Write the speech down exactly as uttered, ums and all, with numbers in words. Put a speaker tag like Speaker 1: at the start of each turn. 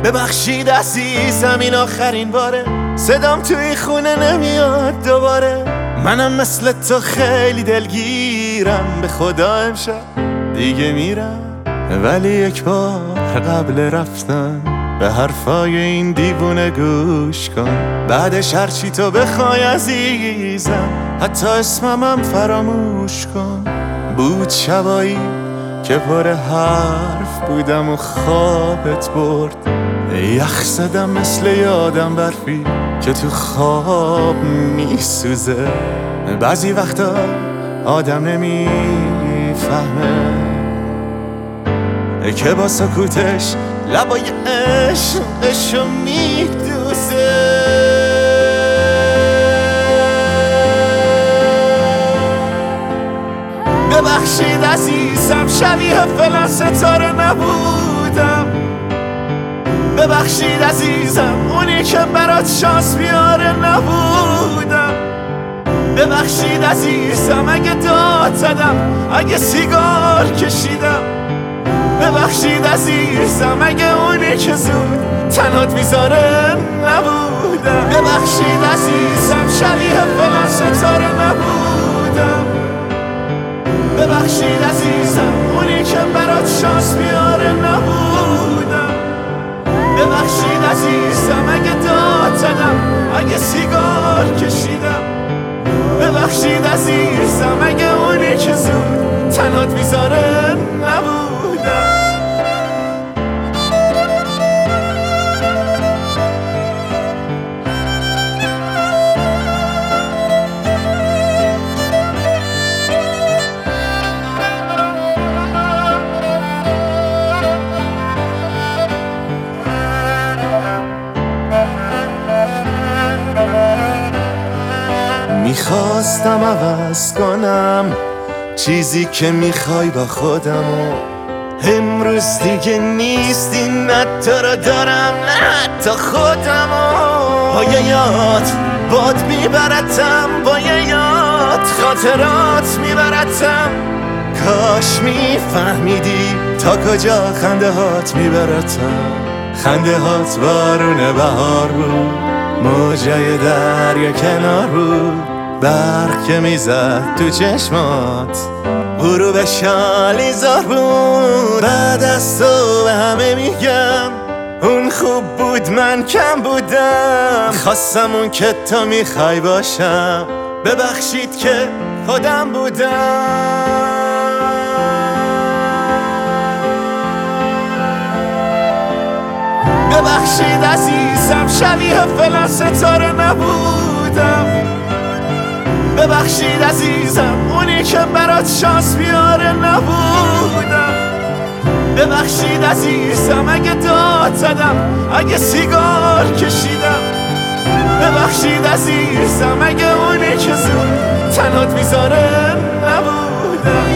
Speaker 1: ببخشید عزیزم این آخرین باره، صدام توی خونه نمیاد دوباره. منم مثل تو خیلی دلگیرم، به خدا امشب دیگه میرم. ولی یک بار قبل رفتن به حرفای این دیوونه گوش کن. بعدش هرچی تو بخوای عزیزم، حتی اسممم فراموش کن. بود شبایی که پر حرف بودم و خوابت برد، یخ زدم مثل یادم برفی که تو خواب میسوزه. بعضی وقتا آدم نمیفهمه که با سکوتش لبای عشقشو میدوزه. ببخشید عزیزم شبیه فلان ستاره نبودم. ببخشید عزیزم اونی که برات شانس بیاره نبودم. ببخشید عزیزم اگه داد زدم، اگه سیگار کشیدم. ببخشید عزیزم اگه اونی که زود تنات میذاره نبودم. ببخشید عزیزم شبیه فلان ستاره نبودم. ببخشید عزیزم اونی که برات شانس بیاره نبودم. ببخشید عزیزم اگه داد زدم، اگه سیگار کشیدم. ببخشید عزیزم اگه اونی که زود تنات میذاره نبودم. میخواستم عوض کنم چیزی که میخوای با خودم و امروز دیگه نیستی، نه تو رو دارم نه حتی خودم و با یه یاد باد میبرتم، با یه یاد خاطرات میبرتم. کاش میفهمیدی تا کجا خنده هات میبرتم. خنده هات بارون بهار بود، موجای دریا کنار بود، برق که میزد تو چشمات، غروب شالیزار بود. بعد از تو به همه میگم اون خوب بود من کم بودم. خواستم اون که تو میخوای باشم، ببخشید که خودم بودم. ببخشید عزیزم شبیه فلان ستاره نبودم. ببخشید عزیزم اونی که برات شانس بیاره نبودم. ببخشید عزیزم اگه داد زدم، اگه سیگار کشیدم. ببخشید عزیزم اگه اونی که زود تنات میذاره نبودم.